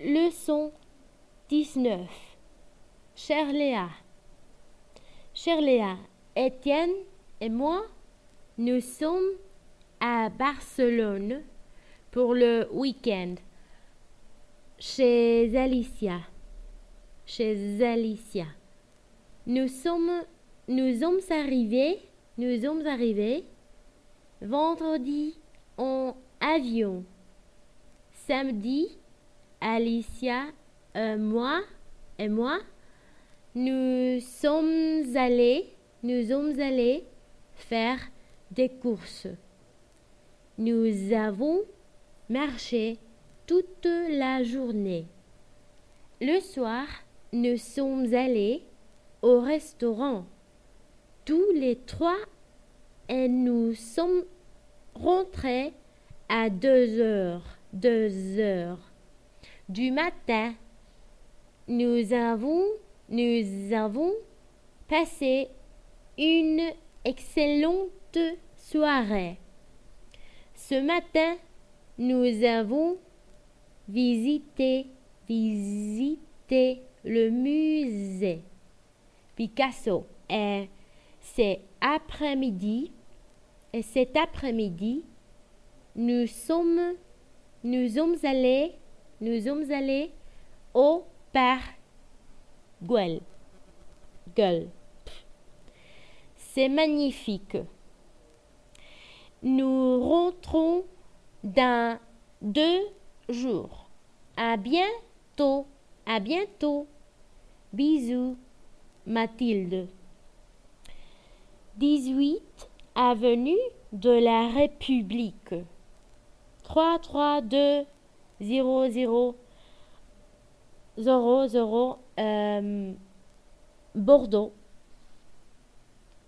Leçon 19. Chère Léa, Étienne et moi, nous sommes à Barcelone pour le week-end chez Alicia. Nous sommes arrivés vendredi en avion. Samedi, Alicia et moi, nous sommes allés faire des courses. Nous avons marché toute la journée. Le soir, nous sommes allés au restaurant, tous les trois, et nous sommes rentrés à 2 heures du matin. Nous avons passé une excellente soirée. Ce matin, nous avons visité le musée Picasso et cet après-midi, nous sommes allés au parc Güell. C'est magnifique. Nous rentrons dans 2 jours. À bientôt. Bisous, Mathilde. 18 avenue de la République. 332 00 00 Bordeaux.